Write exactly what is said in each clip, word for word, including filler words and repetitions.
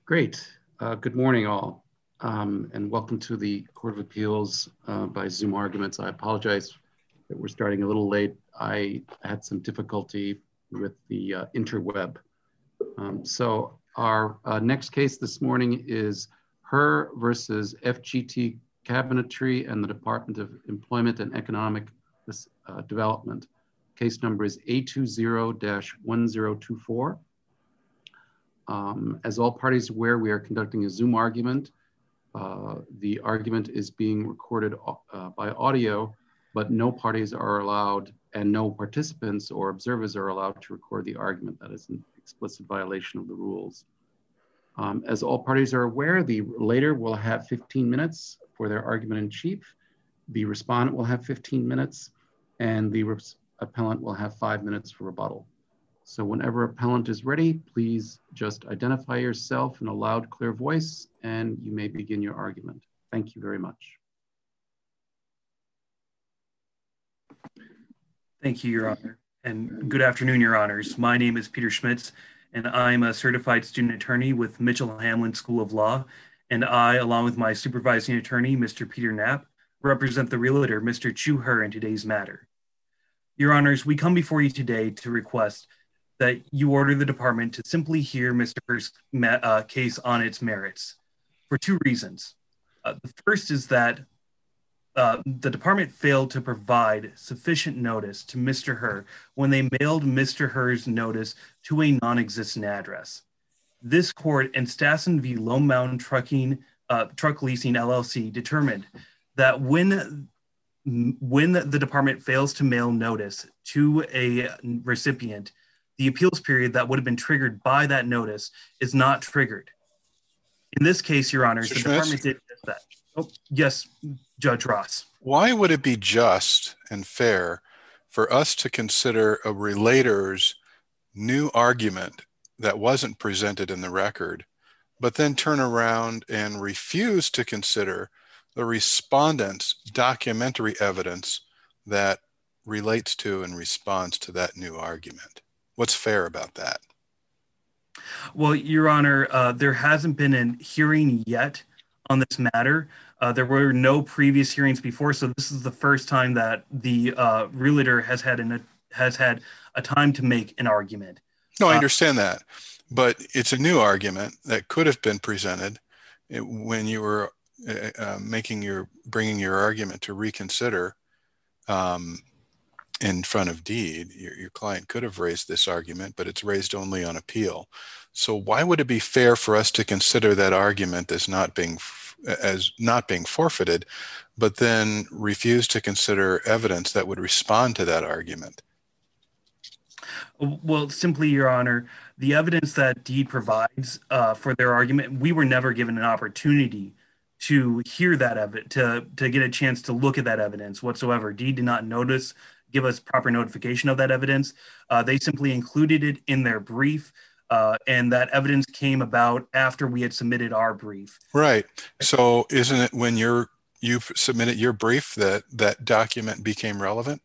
Great. Uh, good morning, all, um, and welcome to the Court of Appeals uh, by Zoom Arguments. I apologize that we're starting a little late. I had some difficulty with the uh, interweb. Um, so our uh, next case this morning is Herr versus F G T Cabinetry and the Department of Employment and Economic uh, Development. Case number is A two zero dash one zero two four. Um, as all parties are aware, we are conducting a Zoom argument. Uh, the argument is being recorded uh, by audio, but no parties are allowed and no participants or observers are allowed to record the argument. That is an explicit violation of the rules. Um, as all parties are aware, the relator will have fifteen minutes for their argument in chief. The respondent will have fifteen minutes and the appellant will have five minutes for rebuttal. So whenever appellant is ready, please just identify yourself in a loud, clear voice, and you may begin your argument. Thank you very much. Thank you, Your Honor, and good afternoon, Your Honors. My name is Peter Schmitz, and I'm a certified student attorney with Mitchell Hamlin School of Law, and I, along with my supervising attorney, Mister Peter Knapp, represent the realtor, Mister Chu He, in today's matter. Your Honors, we come before you today to request that you order the department to simply hear Mister Her's uh, case on its merits for two reasons. Uh, the first is that uh, the department failed to provide sufficient notice to Mister He when they mailed Mister Her's notice to a non-existent address. This court in Stassen v. Lone Mountain Trucking, uh, Truck Leasing L L C determined that when when the department fails to mail notice to a recipient, the appeals period that would have been triggered by that notice is not triggered. In this case, Your Honors, the department did that. Oh, yes, Judge Ross. Why would it be just and fair for us to consider a relator's new argument that wasn't presented in the record, but then turn around and refuse to consider the respondent's documentary evidence that relates to and responds to that new argument? What's fair about that? Well, Your Honor, uh, there hasn't been a hearing yet on this matter. Uh, there were no previous hearings before, so this is the first time that the uh, realtor has had an, has had a time to make an argument. No, I Uh, understand that, but it's a new argument that could have been presented when you were uh, uh, making your bringing your argument to reconsider. Um, in front of Deed, your, your client could have raised this argument, but it's raised only on appeal. So why would it be fair for us to consider that argument as not being as not being forfeited, but then refuse to consider evidence that would respond to that argument? Well, simply, Your Honor, the evidence that Deed provides uh, for their argument, we were never given an opportunity to hear that evidence, to, to get a chance to look at that evidence whatsoever. Deed did not notice give us proper notification of that evidence. Uh, they simply included it in their brief, uh, and that evidence came about after we had submitted our brief. Right. So isn't it when you're, you submitted your brief that that document became relevant?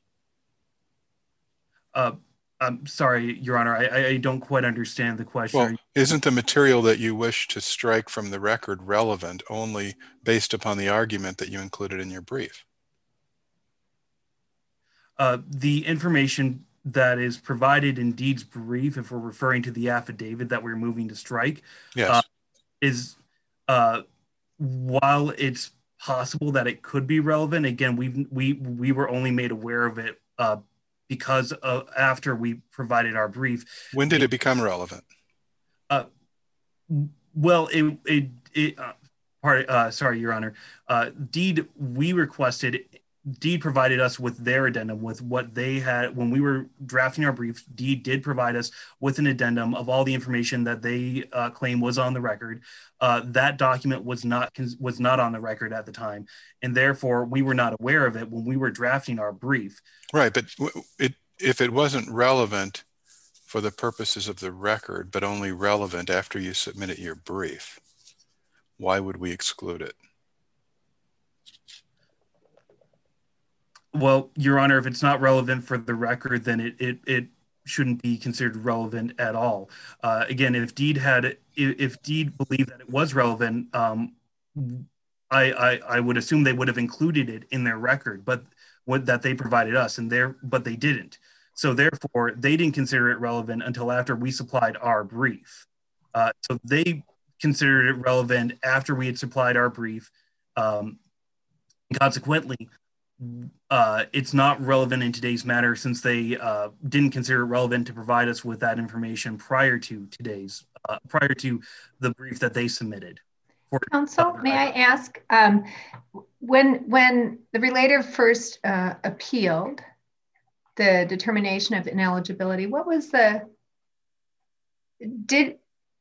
Uh, I'm sorry, Your Honor, I, I don't quite understand the question. Well, isn't the material that you wish to strike from the record relevant only based upon the argument that you included in your brief? Uh, the information that is provided in Deed's brief, if we're referring to the affidavit that we're moving to strike, yes. uh, is uh, while it's possible that it could be relevant, again, we we we were only made aware of it uh, because of, after we provided our brief. When did it become relevant? Uh, well, it it, it uh, part, uh, sorry, Your Honor, uh, Deed we requested. Deed provided us with their addendum, with what they had when we were drafting our brief. Deed did provide us with an addendum of all the information that they uh, claim was on the record. Uh, that document was not was not on the record at the time, and therefore we were not aware of it when we were drafting our brief. Right, but it, if it wasn't relevant for the purposes of the record, but only relevant after you submitted your brief, why would we exclude it? Well, Your Honor, if it's not relevant for the record, then it it, it shouldn't be considered relevant at all. Uh, again, if Deed had, if, if Deed believed that it was relevant, um, I, I, I would assume they would have included it in their record, but what that they provided us, and there, but they didn't. So therefore, they didn't consider it relevant until after we supplied our brief. Uh, so they considered it relevant after we had supplied our brief. Um, consequently, uh, it's not relevant in today's matter since they uh, didn't consider it relevant to provide us with that information prior to today's, uh, prior to the brief that they submitted. For, Counsel, uh, may I ask, um, when when the relator first uh, appealed the determination of ineligibility, what was the, did,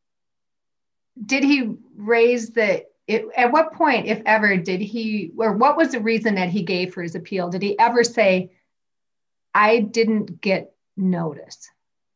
did he raise the, it, at what point, if ever, did he, or what was the reason that he gave for his appeal? Did he ever say, I didn't get notice?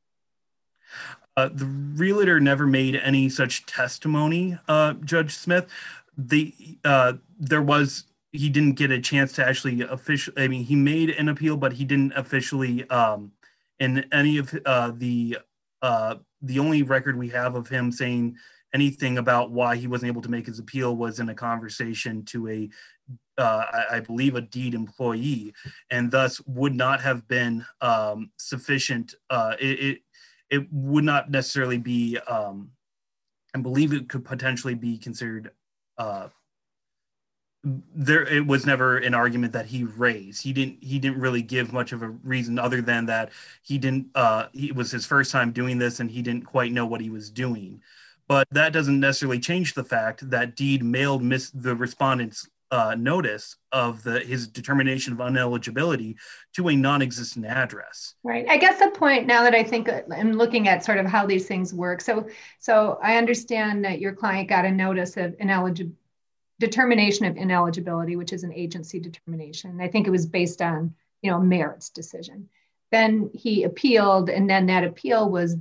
Uh, the realtor never made any such testimony, uh, Judge Smith. The uh, there was he didn't get a chance to actually officially. I mean, he made an appeal, but he didn't officially. Um, in any of uh, the uh, the only record we have of him saying anything about why he wasn't able to make his appeal was in a conversation to a, uh, I, I believe, a Deed employee, and thus would not have been um, sufficient. Uh, it, it It would not necessarily be, um, I believe it could potentially be considered, uh, there, it was never an argument that he raised. He didn't, he didn't really give much of a reason other than that he didn't, uh, it was his first time doing this and he didn't quite know what he was doing. But that doesn't necessarily change the fact that Deed mailed miss the respondent's uh, notice of the his determination of ineligibility to a non-existent address. Right. I guess the point now that I think I'm looking at sort of how these things work. So, so I understand that your client got a notice of ineligibility, determination of ineligibility, which is an agency determination. I think it was based on, you know, merits decision. Then he appealed, and then that appeal was,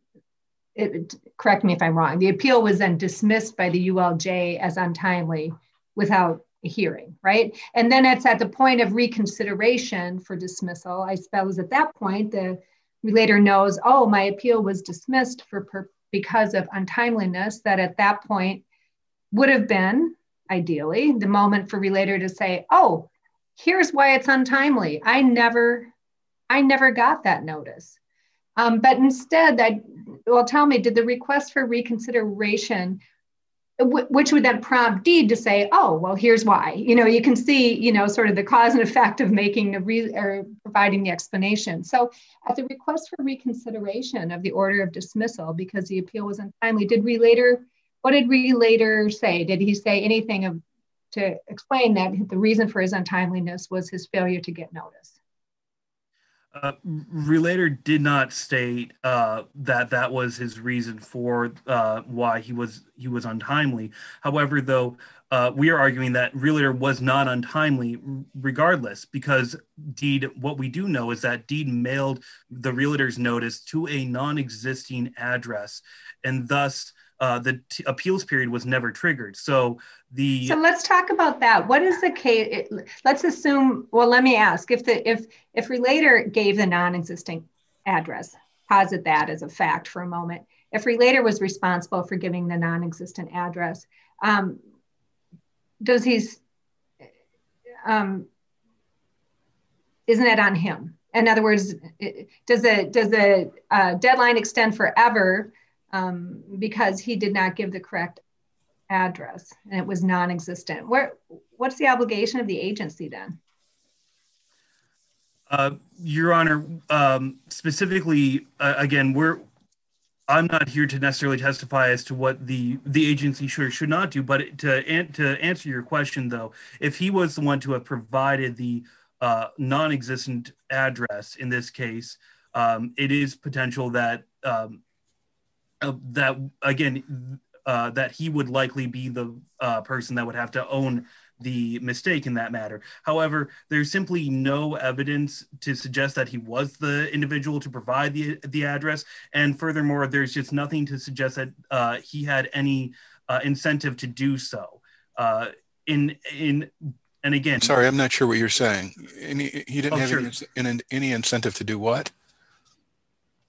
it, correct me if I'm wrong, the appeal was then dismissed by the U L J as untimely without a hearing, right? And then it's at the point of reconsideration for dismissal. I suppose at that point, the relator knows, oh, my appeal was dismissed for per- because of untimeliness, that at that point would have been, ideally, the moment for relator to say, oh, here's why it's untimely. I never, I never got that notice. Um, but instead, that, well, tell me, did the request for reconsideration, w- which would then prompt Deed to say, oh, well, here's why. You know, you can see, you know, sort of the cause and effect of making the re- or providing the explanation. So at the request for reconsideration of the order of dismissal, because the appeal was untimely, did relator, what did relator say? Did he say anything of, to explain that the reason for his untimeliness was his failure to get notice? Uh, relator did not state uh, that that was his reason for uh, why he was he was untimely. However, though, uh, we are arguing that relator was not untimely regardless, because Deed, what we do know is that Deed mailed the relator's notice to a non-existing address, and thus uh, the t- appeals period was never triggered. So the so let's talk about that. What is the case? It, let's assume. Well, let me ask if the if if relator gave the non-existing address. Posit that as a fact for a moment. If relator was responsible for giving the non-existent address, um, does he's um, isn't it on him? In other words, does the does the uh, deadline extend forever? Um, because he did not give the correct address and it was non-existent. Where, what's the obligation of the agency then? Uh, Your Honor, um, specifically, uh, again, we're I'm not here to necessarily testify as to what the the agency should or should not do, but to an, to answer your question, though, if he was the one to have provided the uh, non-existent address in this case, um, it is potential that um, uh, that again uh, that he would likely be the uh, person that would have to own the mistake in that matter. However, there's simply no evidence to suggest that he was the individual to provide the, the address. And furthermore, there's just nothing to suggest that uh, he had any uh, incentive to do so. Uh, in, in, and again- I'm sorry, I'm not sure what you're saying. Any, he didn't oh, have sure. any, any, any incentive to do what?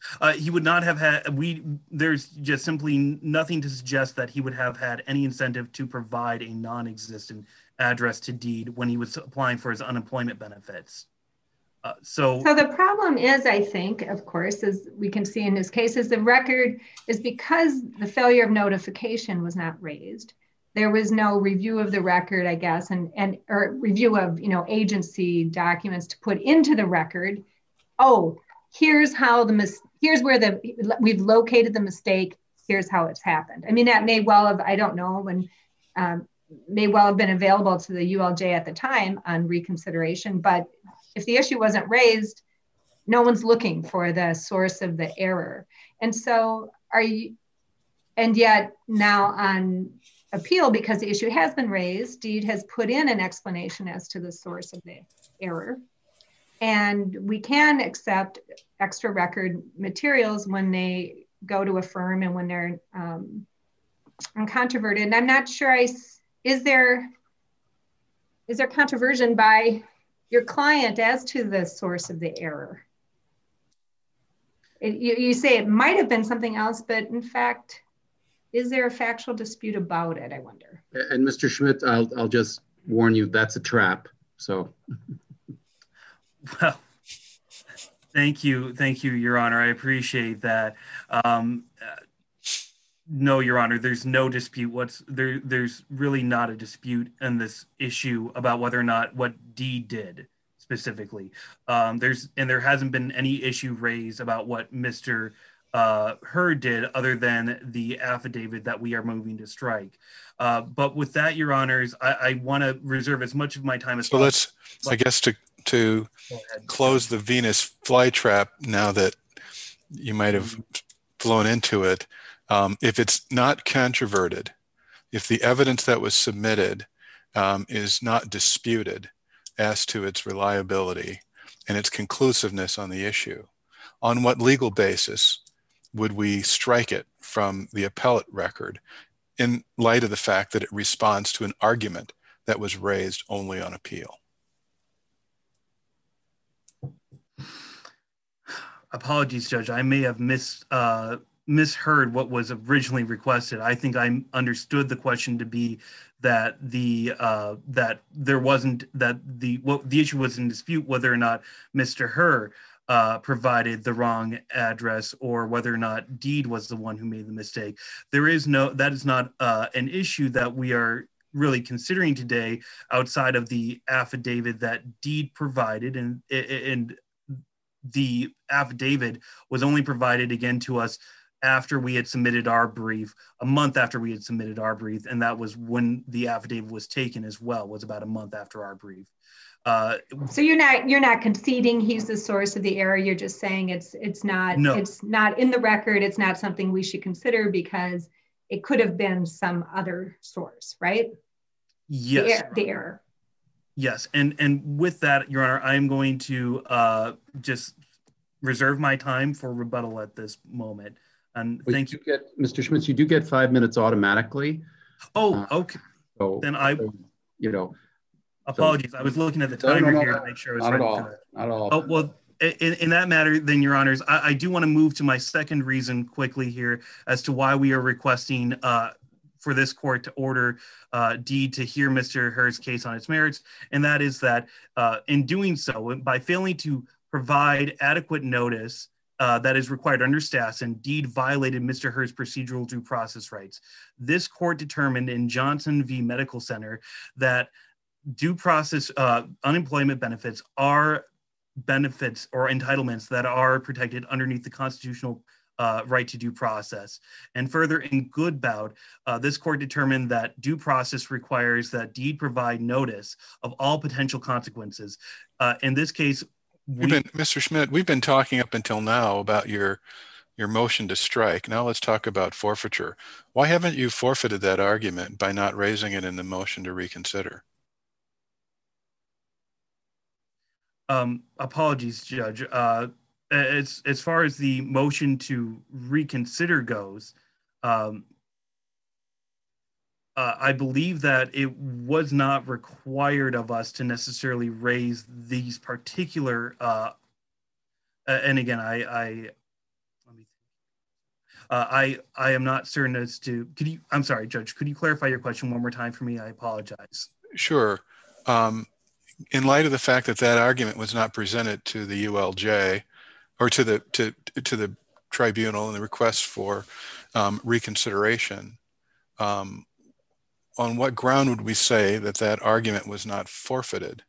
Uh, he would not have had, we, there's just simply nothing to suggest that he would have had any incentive to provide a non-existent address to Deed when he was applying for his unemployment benefits. Uh, so, so the problem is, I think, of course, as we can see in his case, is the record is because the failure of notification was not raised. There was no review of the record, I guess, and, and or review of, you know, agency documents to put into the record. Oh, here's how the mis- here's where the we've located the mistake. Here's how it's happened. I mean, that may well have, I don't know, when um, may well have been available to the U L J at the time on reconsideration. But if the issue wasn't raised, no one's looking for the source of the error. And so are you? And yet now on appeal, because the issue has been raised, Deed has put in an explanation as to the source of the error. And we can accept extra record materials when they go to affirm and when they're um, uncontroverted. And I'm not sure, I, is there, is there controversion by your client as to the source of the error? It, you, you say it might have been something else, but in fact, is there a factual dispute about it, I wonder? And Mister Schmidt, I'll, I'll just warn you, that's a trap, so. Well, thank you. Thank you, Your Honor. I appreciate that. Um, uh, no, Your Honor, there's no dispute. What's there? There's really not a dispute in this issue about whether or not what Deed did specifically. Um, there's and there hasn't been any issue raised about what Mister Uh, Hurd did other than the affidavit that we are moving to strike. Uh, but with that, Your Honors, I, I want to reserve as much of my time as so possible. let's, I guess, to to close the Venus flytrap now that you might have flown into it. Um, if it's not controverted, if the evidence that was submitted um, is not disputed as to its reliability and its conclusiveness on the issue, on what legal basis would we strike it from the appellate record in light of the fact that it responds to an argument that was raised only on appeal? Apologies, Judge. I may have mis, uh, misheard what was originally requested. I think I understood the question to be that the uh, that there wasn't that the what the issue was in dispute whether or not Mister Hurd Uh, provided the wrong address or whether or not Deed was the one who made the mistake. There is no, that is not uh, an issue that we are really considering today outside of the affidavit that Deed provided, and, and the affidavit was only provided again to us after we had submitted our brief, a month after we had submitted our brief, and that was when the affidavit was taken as well, was about a month after our brief. Uh, so you're not you're not conceding he's the source of the error. You're just saying it's it's not no. it's not in the record. It's not something we should consider because it could have been some other source, right? Yes. The, er- the error. Yes, and and with that, Your Honor, I am going to uh, just reserve my time for rebuttal at this moment. And well, thank you. you. Get, Mister Schmitz, you do get five minutes automatically. Oh, uh, okay. So then I, so, you know. Apologies. So, I was looking at the timer no, no, here no, to make sure I was not ready at all, for that. Not at all. Oh, well, in, in that matter, then, Your Honors, I, I do want to move to my second reason quickly here as to why we are requesting uh, for this court to order uh, Deed to hear Mister Hurd's case on its merits. And that is that uh, in doing so, by failing to provide adequate notice uh, that is required under Stassen, Deed violated Mister Hurd's procedural due process rights. This court determined in Johnson v. Medical Center that due process uh, unemployment benefits are benefits or entitlements that are protected underneath the constitutional uh, right to due process. And further, in Goodbout, uh, this court determined that due process requires that Deed provide notice of all potential consequences. Uh, in this case, we- we've been, Mister Schmidt, we've been talking up until now about your your motion to strike. Now let's talk about forfeiture. Why haven't you forfeited that argument by not raising it in the motion to reconsider? Um, apologies, Judge. Uh, as, as far as the motion to reconsider goes, um, uh, I believe that it was not required of us to necessarily raise these particular, uh, and again, I, I Uh, I, I am not certain as to, could you, I'm sorry, Judge, could you clarify your question one more time for me? I apologize. Sure. Um, in light of the fact that that argument was not presented to the U L J or to the, to, to the tribunal and the request for um, reconsideration, um, on what ground would we say that that argument was not forfeited?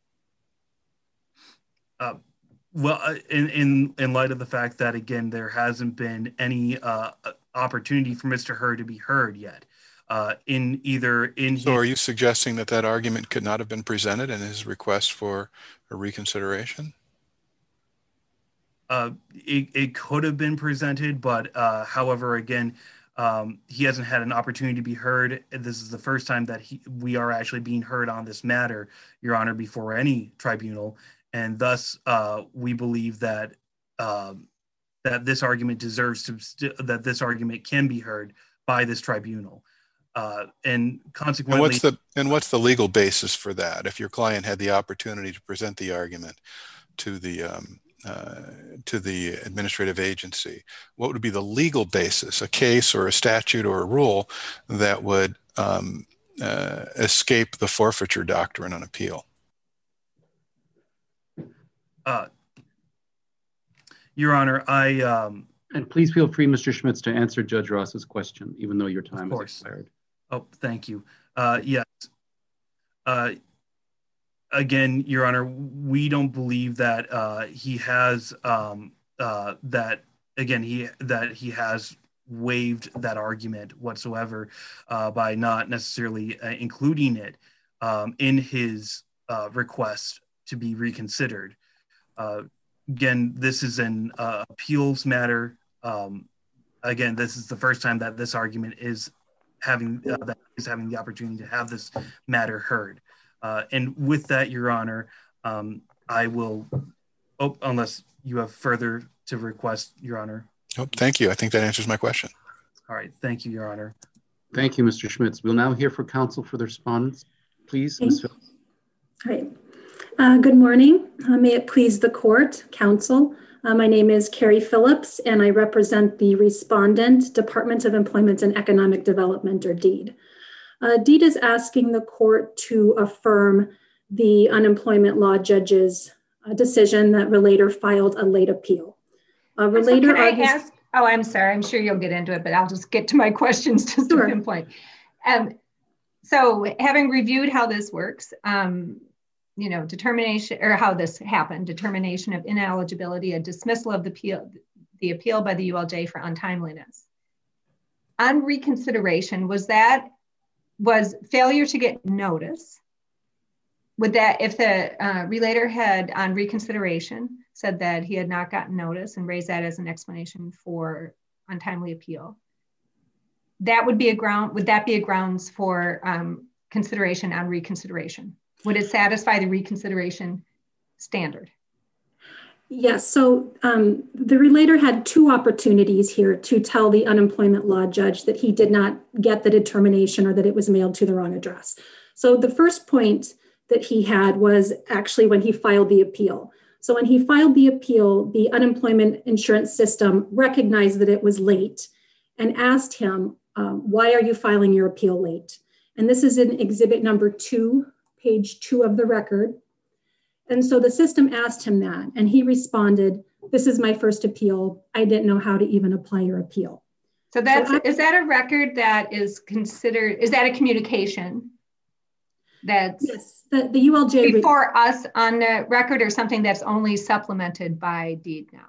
Uh, well, uh, in, in, in light of the fact that, again, there hasn't been any uh, opportunity for Mister Hurd to be heard yet. Uh, in either in So his, are you suggesting that that argument could not have been presented in his request for a reconsideration? Uh, it, it could have been presented, but uh, however, again, um, he hasn't had an opportunity to be heard. This is the first time that he, we are actually being heard on this matter, Your Honor, before any tribunal. And thus, uh, we believe that um, that this argument deserves to, st- that this argument can be heard by this tribunal. Uh, and consequently- and what's, the, and what's the legal basis for that? If your client had the opportunity to present the argument to the, um, uh, to the administrative agency, what would be the legal basis, a case or a statute or a rule that would um, uh, escape the forfeiture doctrine on appeal? Uh, Your Honor, I... Um, and please feel free, Mister Schmitz, to answer Judge Ross's question, even though your time has expired. Oh, thank you. Uh, yes. Uh, again, Your Honor, we don't believe that uh, he has, um, uh, that, again, he that he has waived that argument whatsoever uh, by not necessarily uh, including it um, in his uh, request to be reconsidered. Uh, again, this is an uh, appeals matter. Um, again, this is the first time that this argument is having uh, that is having the opportunity to have this matter heard. Uh, and with that, Your Honor, um, I will, oh, unless you have further to request, Your Honor. Oh, thank you. I think that answers my question. All right. Thank you, Your Honor. Thank you, Mister Schmitz. We'll now hear from counsel for the respondents. Please, Miz Phillips. All right. Uh, good morning. Uh, may it please the court, counsel. Uh, my name is Carrie Phillips, and I represent the respondent, Department of Employment and Economic Development, or DEED. Uh, DEED is asking the court to affirm the unemployment law judge's uh, decision that Relator filed a late appeal. Uh, Relator so can argues- I ask? Oh, I'm sorry. I'm sure you'll get into it, but I'll just get to my questions to sure. pinpoint. Um, so having reviewed how this works, um, you know, determination, or how this happened, determination of ineligibility, a dismissal of the appeal, the appeal by the U L J for untimeliness. On reconsideration, was that, was failure to get notice? Would that, if the uh, relator had on reconsideration said that he had not gotten notice and raised that as an explanation for untimely appeal, that would be a ground, would that be a grounds for um, consideration on reconsideration? Would it satisfy the reconsideration standard? Yes, so um, the relator had two opportunities here to tell the unemployment law judge that he did not get the determination or that it was mailed to the wrong address. So the first point that he had was actually when he filed the appeal. So when he filed the appeal, the unemployment insurance system recognized that it was late and asked him, um, why are you filing your appeal late? And this is in exhibit number two, page two of the record. And so the system asked him that, and he responded, this is my first appeal. I didn't know how to even apply your appeal. So that's, so I, is that a record that is considered, is that a communication that's yes, the, the U L J before us on the record, or something that's only supplemented by DEED now?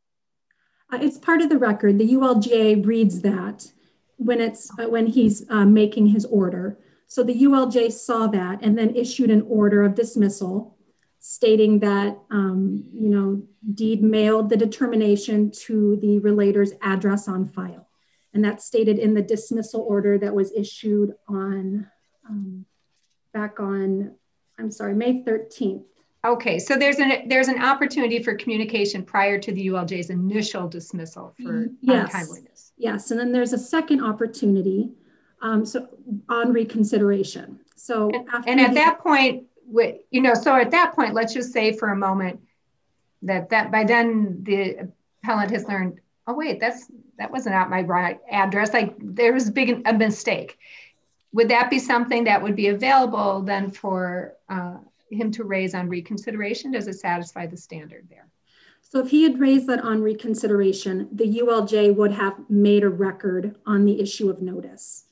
Uh, it's part of the record. The U L J reads that when it's uh, when he's uh, making his order. So the U L J saw that and then issued an order of dismissal stating that, um, you know, DEED mailed the determination to the relator's address on file. And that's stated in the dismissal order that was issued on, um, back on, I'm sorry, May thirteenth. Okay, so there's an there's an opportunity for communication prior to the U L J's initial dismissal for yes. untimeliness. Yes, and then there's a second opportunity um, so on reconsideration. So and, after and at the, that point, you know, so at that point, let's just say for a moment that that by then the appellant has learned, oh wait, that's that wasn't at my right address. Like there was big a mistake. Would that be something that would be available then for uh, him to raise on reconsideration? Does it satisfy the standard there? So if he had raised that on reconsideration, the U L J would have made a record on the issue of notice.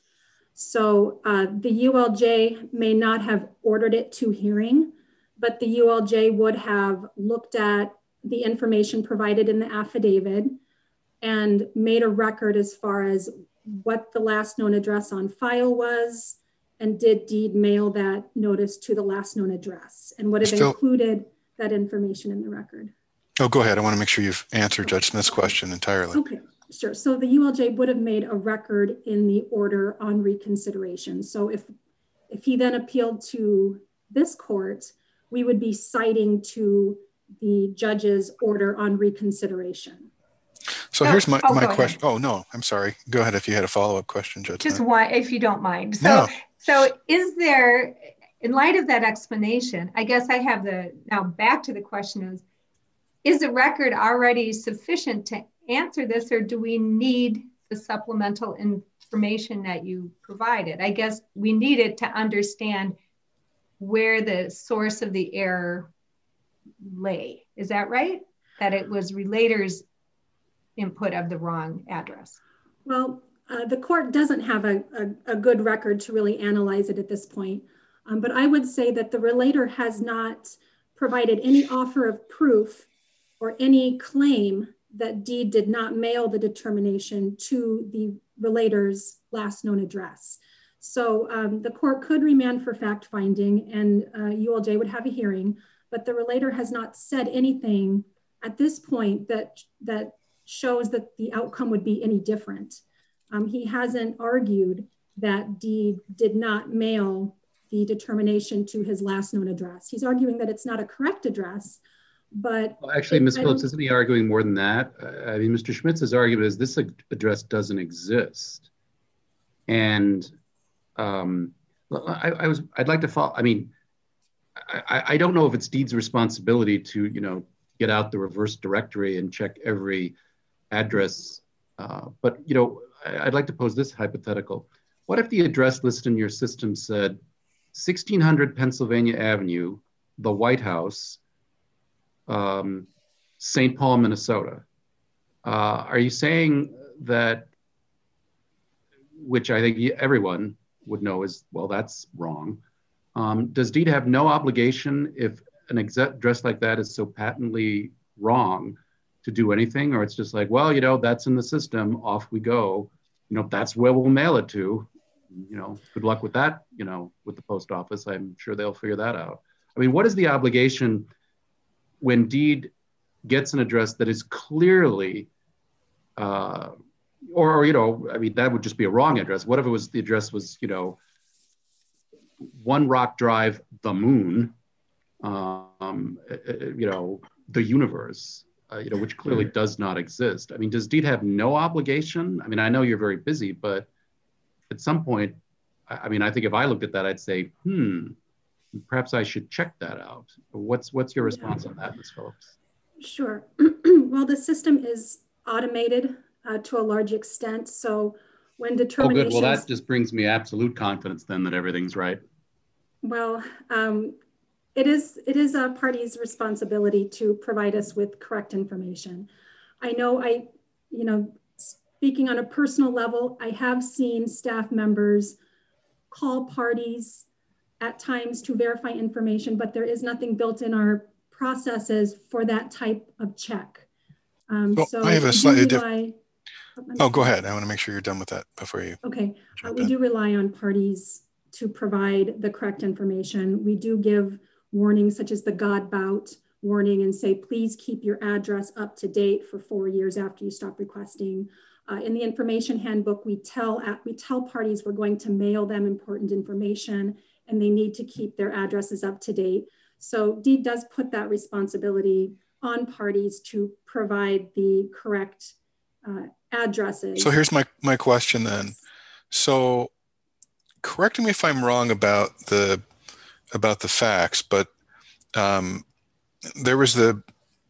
So uh, the U L J may not have ordered it to hearing, but the U L J would have looked at the information provided in the affidavit and made a record as far as what the last known address on file was, and did Deed mail that notice to the last known address, and would have Still, included that information in the record. Oh, go ahead. I want to make sure you've answered Judge Smith's question entirely. Okay, sure. So the U L J would have made a record in the order on reconsideration. So if, if he then appealed to this court, we would be citing to the judge's order on reconsideration. So no, here's my, oh, my question. Oh, no, I'm sorry. Go ahead if you had a follow-up question, Judge Just Smith. one, if you don't mind. So, no. so is there, in light of that explanation, I guess I have the, now back to the question is, is the record already sufficient to answer this, or do we need the supplemental information that you provided? I guess we need it to understand where the source of the error lay. Is that right? That it was relators' input of the wrong address? Well, uh, the court doesn't have a, a, a good record to really analyze it at this point. Um, but I would say that the relator has not provided any offer of proof or any claim that Deed did not mail the determination to the relator's last known address. So um, the court could remand for fact finding, and uh, U L J would have a hearing, but the relator has not said anything at this point that, that shows that the outcome would be any different. Um, he hasn't argued that Deed did not mail the determination to his last known address. He's arguing that it's not a correct address, but- well, actually, Miz Phillips, isn't he arguing more than that? Uh, I mean, Mister Schmitz's argument is this address doesn't exist. And um, I, I was, I'd like to follow, I mean, I, I don't know if it's Deed's responsibility to, you know, get out the reverse directory and check every address. Uh, but, you know, I, I'd like to pose this hypothetical. What if the address listed in your system said sixteen hundred Pennsylvania Avenue, the White House, um, Saint Paul, Minnesota? Uh, are you saying that, which I think everyone would know is, well, that's wrong. Um, does Deed have no obligation if an address like that is so patently wrong to do anything? Or it's just like, well, you know, that's in the system, off we go. You know, that's where we'll mail it to. You know, good luck with that, you know, with the post office. I'm sure they'll figure that out. I mean, what is the obligation when Deed gets an address that is clearly, uh, or, or, you know, I mean, that would just be a wrong address. What if it was, the address was, you know, One Rock Drive, the moon, um, you know, the universe, uh, you know, which clearly does not exist. I mean, does Deed have no obligation? I mean, I know you're very busy, but at some point, I mean, I think if I looked at that, I'd say, hmm, perhaps I should check that out. What's what's your response on that, Miz Phillips? Sure. Well, the system is automated uh, to a large extent. So when determinations- Oh, good. Well, that just brings me absolute confidence then that everything's right. Well, um, it is it is a party's responsibility to provide us with correct information. I know I, you know, speaking on a personal level, I have seen staff members call parties at times to verify information, but there is nothing built in our processes for that type of check. Um, well, so I have a slightly different. Oh, oh, go ahead. I want to make sure you're done with that before you. Okay, uh, we in. do rely on parties to provide the correct information. We do give warnings such as the God bout warning and say, please keep your address up to date for four years after you stop requesting. Uh, in the information handbook, we tell, we tell parties we're going to mail them important information and they need to keep their addresses up to date. So Deed does put that responsibility on parties to provide the correct uh, addresses. So here's my, my question then. So correct me if I'm wrong about the, about the facts, but um, there was the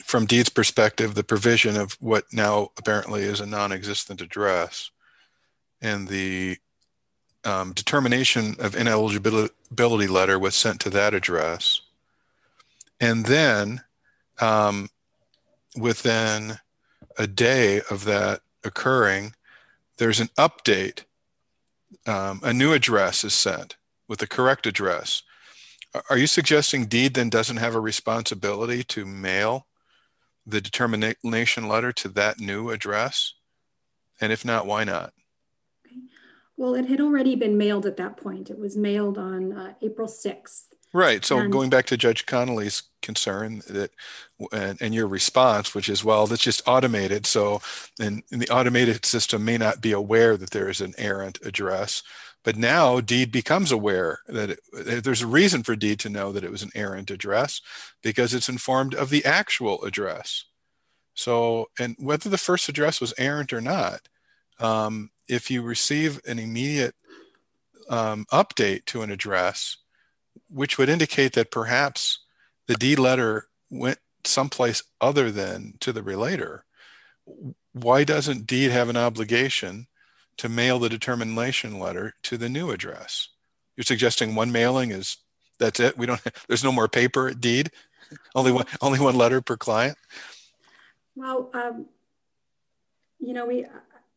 from Deed's perspective, the provision of what now apparently is a non-existent address and the um, determination of ineligibility letter was sent to that address. And then um, within a day of that occurring, there's an update. Um, a new address is sent with the correct address. Are you suggesting Deed then doesn't have a responsibility to mail the determination letter to that new address? And if not, why not? Okay. Well, it had already been mailed at that point. It was mailed on uh, April sixth. Right. So and going back to Judge Connolly's concern that, and, and your response, which is, well, that's just automated. So, and, and the automated system may not be aware that there is an errant address, but now Deed becomes aware that it, there's a reason for Deed to know that it was an errant address because it's informed of the actual address. So, and whether the first address was errant or not, um, if you receive an immediate um, update to an address, which would indicate that perhaps the deed letter went someplace other than to the relator, why doesn't Deed have an obligation to mail the determination letter to the new address? You're suggesting one mailing is, that's it? We don't, there's no more paper at Deed? Only one, only one letter per client? Well, um, you know, we,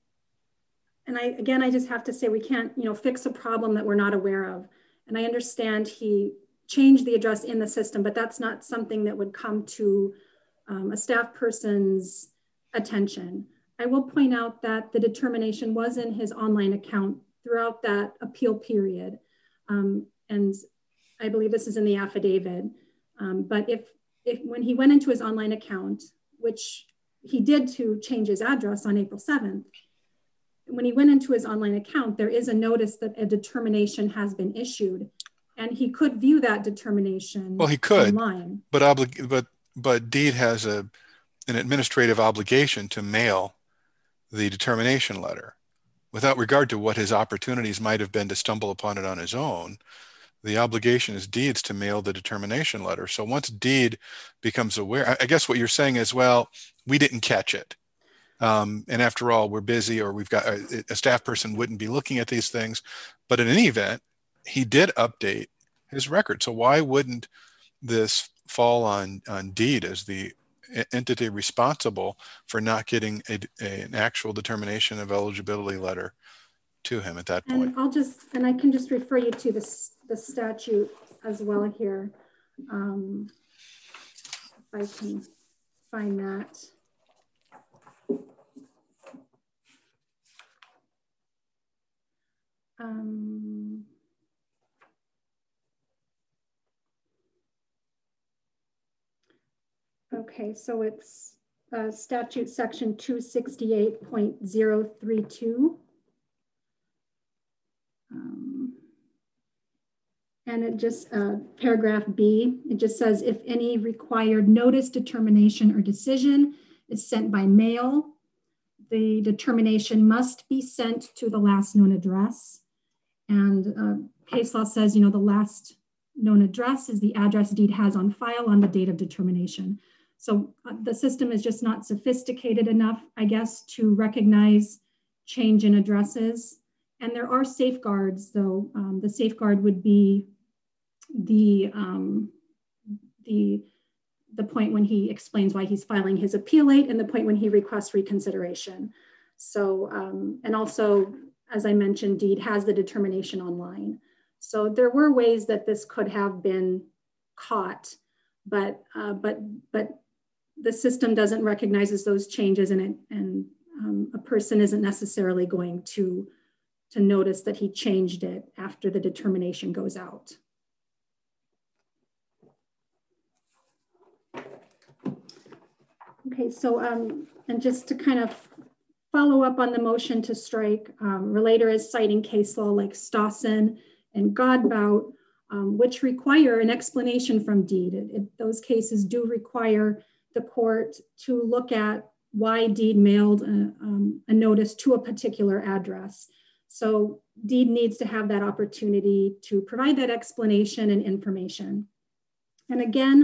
and I, again, I just have to say we can't, you know, fix a problem that we're not aware of. And I understand he changed the address in the system, but that's not something that would come to um, a staff person's attention. I will point out that the determination was in his online account throughout that appeal period. Um, and I believe this is in the affidavit. Um, but if, if when he went into his online account, which he did to change his address on April seventh, when he went into his online account, there is a notice that a determination has been issued, and he could view that determination. Well, he could, online. but oblig- but but Deed has a an administrative obligation to mail the determination letter, without regard to what his opportunities might have been to stumble upon it on his own. The obligation is Deed's to mail the determination letter. So once Deed becomes aware, I guess what you're saying is, well, we didn't catch it. Um, and after all, we're busy, or we've got a, a staff person wouldn't be looking at these things. But in any event, he did update his record. So why wouldn't this fall on, on Deed as the entity responsible for not getting a, a, an actual determination of eligibility letter to him at that point? And I'll just, and I can just refer you to this, the statute as well here. Um, if I can find that. Um, okay, so it's uh, statute section two sixty-eight point zero three two. Um, and it just, uh, paragraph B, it just says, if any required notice, determination, or decision is sent by mail, the determination must be sent to the last known address. And uh, case law says, you know, the last known address is the address Deed has on file on the date of determination. So uh, the system is just not sophisticated enough, I guess, to recognize change in addresses. And there are safeguards, though. Um, the safeguard would be the, um, the, the point when he explains why he's filing his appeal late, and the point when he requests reconsideration. So, um, and also, as I mentioned, Deed has the determination online. So there were ways that this could have been caught, but uh, but but the system doesn't recognize those changes in it, and um, a person isn't necessarily going to to notice that he changed it after the determination goes out. Okay, so um, and just to kind of follow up on the motion to strike, um, relator is citing case law like Stawson and Godbout, um, which require an explanation from Deed. It, it, those cases do require the court to look at why Deed mailed a, um, a notice to a particular address. So Deed needs to have that opportunity to provide that explanation and information. And again,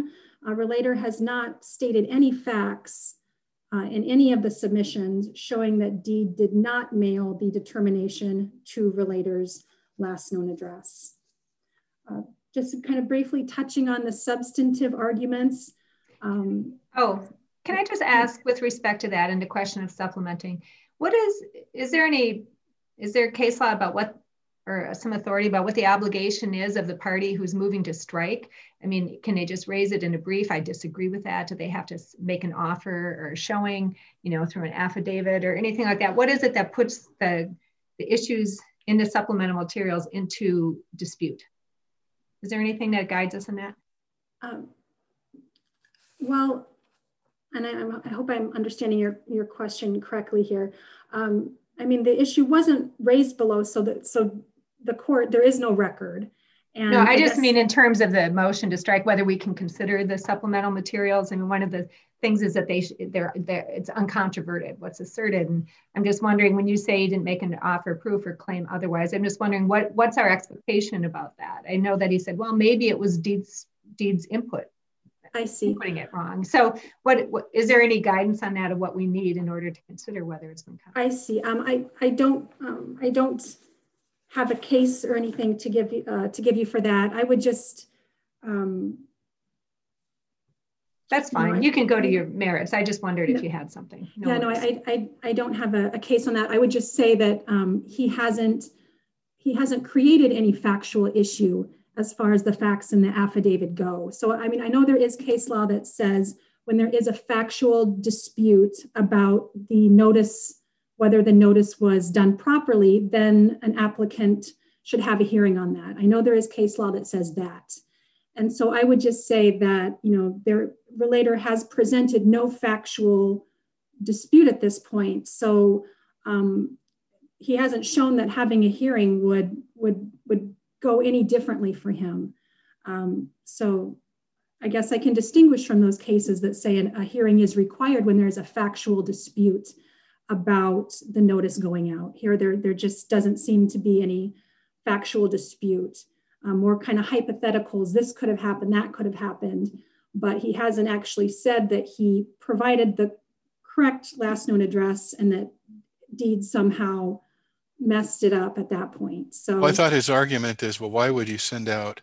A relator has not stated any facts uh, in any of the submissions showing that Deed did not mail the determination to relator's last known address. Uh, just kind of briefly touching on the substantive arguments. Um, oh, can I just ask with respect to that and the question of supplementing, what is, is there any, is there a case law about what, or some authority about what the obligation is of the party who's moving to strike? I mean, can they just raise it in a brief? I disagree with that. Do they have to make an offer or showing, you know, through an affidavit or anything like that? What is it that puts the, the issues in the supplemental materials into dispute? Is there anything that guides us in that? Um, well, and I, I hope I'm understanding your, your question correctly here. Um, I mean, the issue wasn't raised below, so that so the court, there is no record. And no, I, I just guess, mean in terms of the motion to strike, whether we can consider the supplemental materials. I mean, one of the things is that they they're, they're it's uncontroverted what's asserted, and I'm just wondering, when you say you didn't make an offer, proof, or claim otherwise, I'm just wondering what what's our expectation about that? I know that he said, well, maybe it was Deed's Deed's input. I see. Putting it wrong. So what, what is there any guidance on that of what we need in order to consider whether it's been covered? I see. Um, I I don't um, I don't have a case or anything to give you uh, to give you for that. I would just. Um, That's fine. You know, you I, can go to your merits. I just wondered no, if you had something. No yeah, worries. no, I, I I don't have a, a case on that. I would just say that um, he hasn't he hasn't created any factual issue as far as the facts in the affidavit go. So, I mean, I know there is case law that says when there is a factual dispute about the notice, whether the notice was done properly, then an applicant should have a hearing on that. I know there is case law that says that. And so I would just say that, you know, their relator has presented no factual dispute at this point. So um, he hasn't shown that having a hearing would, would, would go any differently for him. Um, so I guess I can distinguish from those cases that say an, a hearing is required when there's a factual dispute about the notice going out. Here, there, there just doesn't seem to be any factual dispute. Um, more kind of hypotheticals, this could have happened, that could have happened, but he hasn't actually said that he provided the correct last known address and that Deed somehow messed it up at that point. So well, I thought his argument is, well, why would you send out,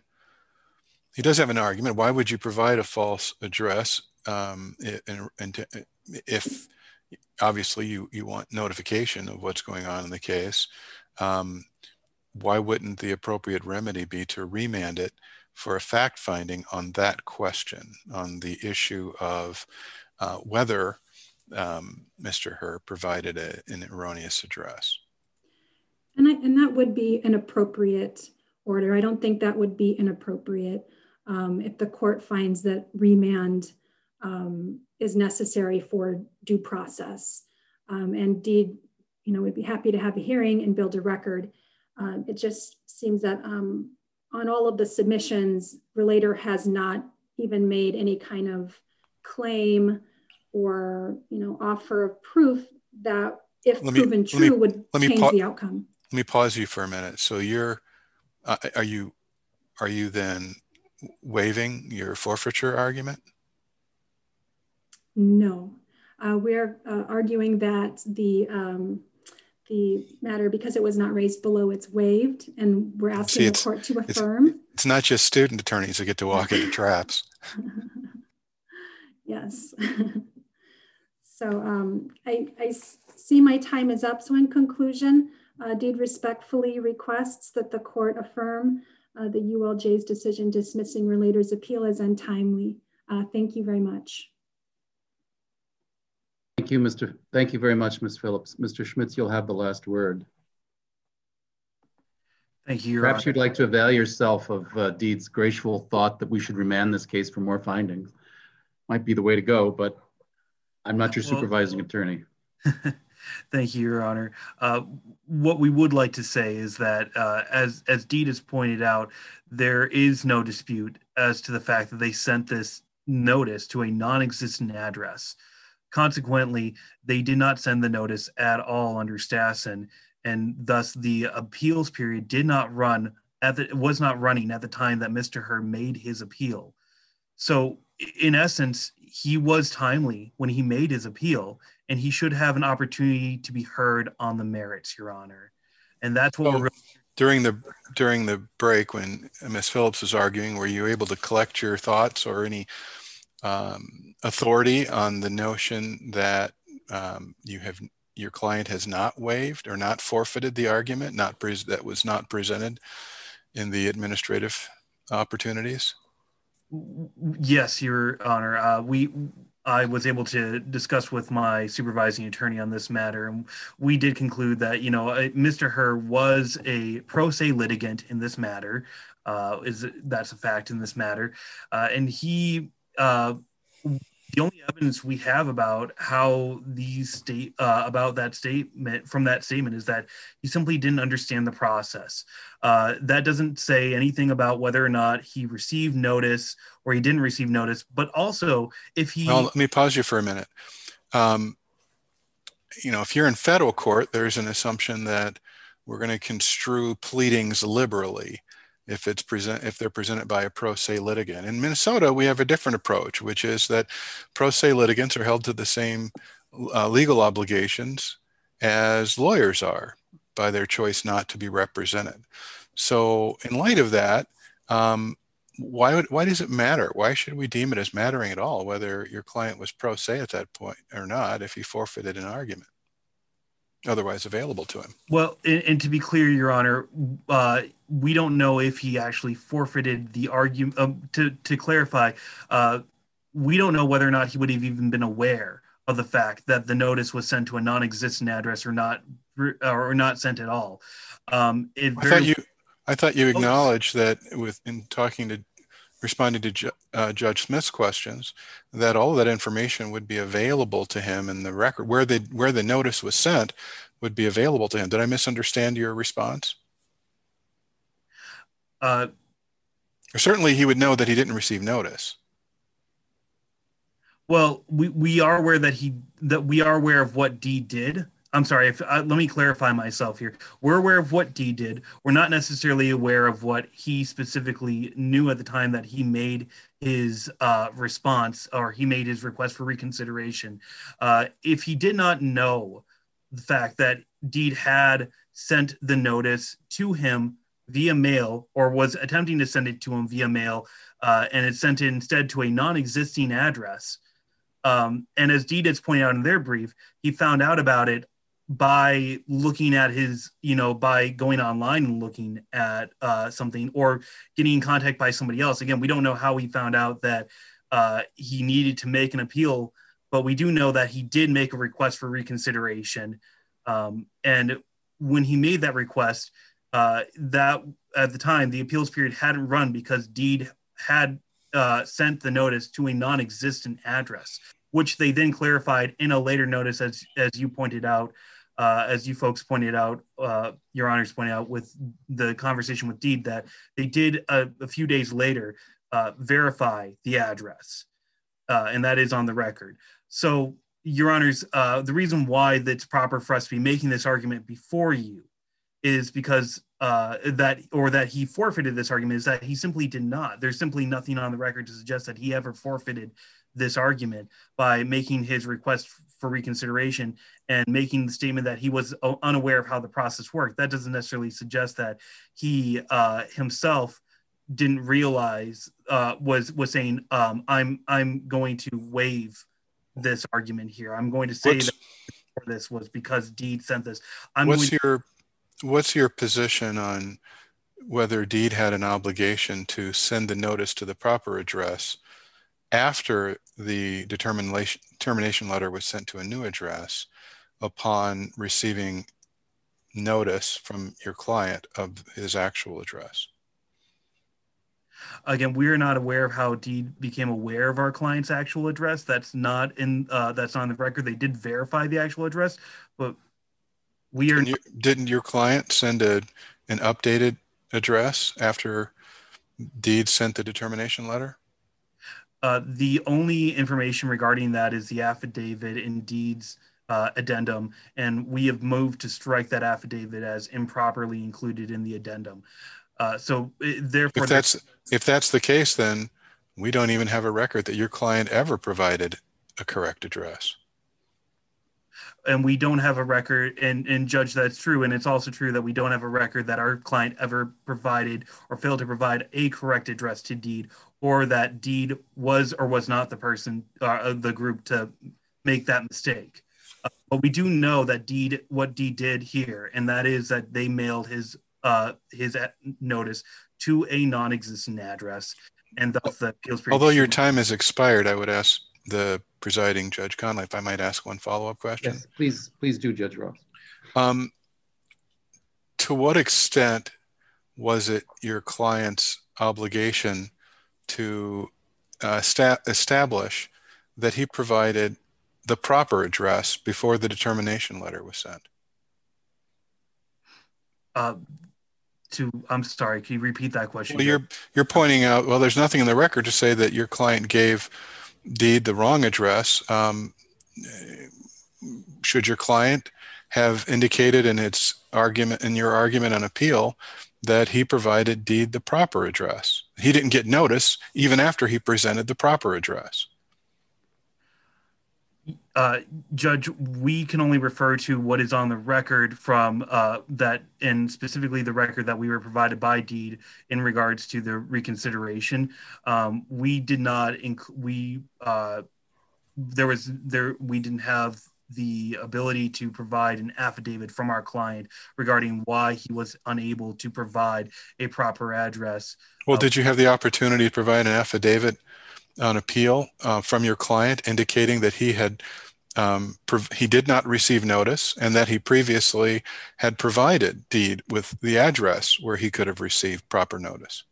he does have an argument, why would you provide a false address um, and, and to, if obviously you, you want notification of what's going on in the case, um, why wouldn't the appropriate remedy be to remand it for a fact finding on that question, on the issue of uh, whether um, Mister Herr provided a, an erroneous address? And, I, and that would be an appropriate order. I don't think that would be inappropriate um, if the court finds that remand um, is necessary for due process. Um, and Deed, you know, would be happy to have a hearing and build a record. Uh, it just seems that um, on all of the submissions, relator has not even made any kind of claim or, you know, offer of proof that, if let me, proven true, me, would change the outcome. Let me pause you for a minute. So you're, uh, are you, are you then waiving your forfeiture argument? No, uh, we're uh, arguing that the um, the matter, because it was not raised below, it's waived, and we're asking See, the court to affirm. It's, it's not just student attorneys who get to walk into traps. Yes. So um, I, I see my time is up. So in conclusion, uh, Deed respectfully requests that the court affirm uh, the U L J's decision dismissing relator's appeal as untimely. Uh, thank you very much. Thank you, Mister Thank you very much, Miz Phillips. Mister Schmitz, you'll have the last word. Thank you, Your Perhaps Honor. you'd like to avail yourself of uh, Deed's graceful thought that we should remand this case for more findings. Might be the way to go, but I'm not your supervising well, attorney. Thank you, Your Honor. Uh, what we would like to say is that, uh, as, as Deed has pointed out, there is no dispute as to the fact that they sent this notice to a non-existent address. Consequently, they did not send the notice at all under Stassen, and thus the appeals period did not run at the, was not running at the time that Mister Herr made his appeal. So in essence, he was timely when he made his appeal, and he should have an opportunity to be heard on the merits, Your Honor. And that's what so we're during the during the break when Miz Phillips was arguing, were you able to collect your thoughts or any um, authority on the notion that um, you have your client has not waived or not forfeited the argument, not pres that was not presented in the administrative opportunities? Yes, Your Honor. Uh, we, I was able to discuss with my supervising attorney on this matter, and we did conclude that, you know, uh, Mister Herr was a pro se litigant in this matter. Uh, is that's a fact in this matter, uh, and he. Uh, the only evidence we have about how these state uh, about that statement from that statement is that he simply didn't understand the process. Uh, that doesn't say anything about whether or not he received notice or he didn't receive notice, but also if he... Well, let me pause you for a minute. Um, you know, if you're in federal court, there's an assumption that we're going to construe pleadings liberally if it's present if they're presented by a pro se litigant. In Minnesota, we have a different approach, which is that pro se litigants are held to the same uh, legal obligations as lawyers are by their choice not to be represented. So in light of that, um, why would, why does it matter? Why should we deem it as mattering at all whether your client was pro se at that point or not if he forfeited an argument otherwise available to him? Well, and, and to be clear, Your Honor, uh, we don't know if he actually forfeited the argument. Um, to, to clarify, uh, we don't know whether or not he would have even been aware of the fact that the notice was sent to a non-existent address or not, or not sent at all. Um, it I thought you, I thought you acknowledged that with in talking to, responding to Ju uh, Judge Smith's questions, that all of that information would be available to him in the record where the where the notice was sent would be available to him. Did I misunderstand your response? Uh, or certainly he would know that he didn't receive notice. Well, we, we are aware that he that we are aware of what Deed did. I'm sorry, if, uh, let me clarify myself here. We're aware of what Deed did. We're not necessarily aware of what he specifically knew at the time that he made his uh, response or he made his request for reconsideration. Uh, if he did not know the fact that Deed had sent the notice to him via mail or was attempting to send it to him via mail uh, and it sent it instead to a non-existing address, um, and as Deed has pointed out in their brief, he found out about it by looking at his, you know, by going online and looking at uh, something or getting in contact by somebody else. Again, we don't know how he found out that uh, he needed to make an appeal, but we do know that he did make a request for reconsideration. Um, and when he made that request, uh, that at the time, the appeals period hadn't run because Deed had uh, sent the notice to a non-existent address, which they then clarified in a later notice, as, as you pointed out, uh, as you folks pointed out, uh, Your Honors pointed out with the conversation with Deed, that they did a, a few days later uh, verify the address, uh, and that is on the record. So, Your Honors, uh, the reason why that's proper for us to be making this argument before you is because uh, that, or that he forfeited this argument, is that he simply did not. There's simply nothing on the record to suggest that he ever forfeited this argument by making his request for reconsideration and making the statement that he was unaware of how the process worked. That doesn't necessarily suggest that he uh, himself didn't realize, uh, was was saying, um, I'm I'm going to waive this argument here. I'm going to say what's, that this was because Deed sent this. I'm what's going your what's your position on whether Deed had an obligation to send the notice to the proper address after the determination termination letter was sent to a new address upon receiving notice from your client of his actual address? Again, we are not aware of how Deed became aware of our client's actual address. That's not in uh, that's on the record. They did verify the actual address, but we are. Didn't, you, didn't your client send a an updated address after Deed sent the determination letter? Uh, the only information regarding that is the affidavit in Deed's uh, addendum, and we have moved to strike that affidavit as improperly included in the addendum. Uh, so it, therefore, if that's if that's the case, then We don't even have a record that your client ever provided a correct address. And we don't have a record, and, and Judge, that's true. And it's also true that we don't have a record that our client ever provided or failed to provide a correct address to Deed, or that Deed was or was not the person, uh, the group to make that mistake. Uh, but we do know that Deed, what Deed did here, and that is that they mailed his, uh, his notice to a non-existent address. And thus the appeals period. Although your time has expired, I would ask the presiding Judge Conley if I might ask one follow-up question. Yes, please, please do, Judge Ross. Um, to what extent was it your client's obligation to uh, sta establish that he provided the proper address before the determination letter was sent? Uh, to, I'm sorry, can you repeat that question? Well, you're, you're pointing out, well, there's nothing in the record to say that your client gave Deed the wrong address. Um, should your client have indicated in its argument, in your argument on appeal, that he provided Deed the proper address? He didn't get notice even after he presented the proper address. Uh, Judge, we can only refer to what is on the record from uh, that, and specifically the record that we were provided by Deed in regards to the reconsideration. Um, we did not, inc we, uh, there was, there, we didn't have the ability to provide an affidavit from our client regarding why he was unable to provide a proper address. Well, uh, did you have the opportunity to provide an affidavit on appeal uh, from your client indicating that he had um, he did not receive notice and that he previously had provided Deed with the address where he could have received proper notice?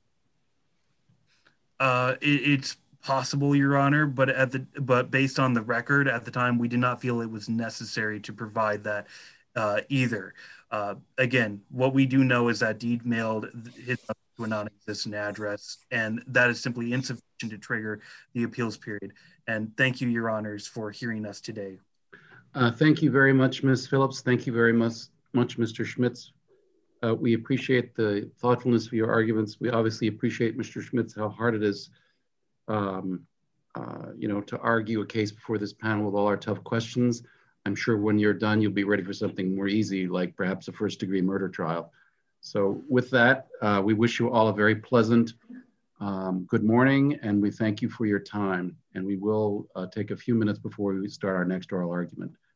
Uh, it, it's possible, Your Honor, but at the but based on the record at the time, we did not feel it was necessary to provide that uh, either. Uh, again, what we do know is that Deed mailed his to a non-existent address, and that is simply insufficient to trigger the appeals period. And thank you, Your Honors, for hearing us today. Uh, thank you very much, Miz Phillips. Thank you very much, much Mister Schmitz. Uh, we appreciate the thoughtfulness of your arguments. We obviously appreciate, Mister Schmitz, how hard it is, um, uh, you know, to argue a case before this panel with all our tough questions. I'm sure when you're done, you'll be ready for something more easy, like perhaps a first-degree murder trial. So with that, uh, we wish you all a very pleasant um, good morning, and we thank you for your time. And we will uh, take a few minutes before we start our next oral argument.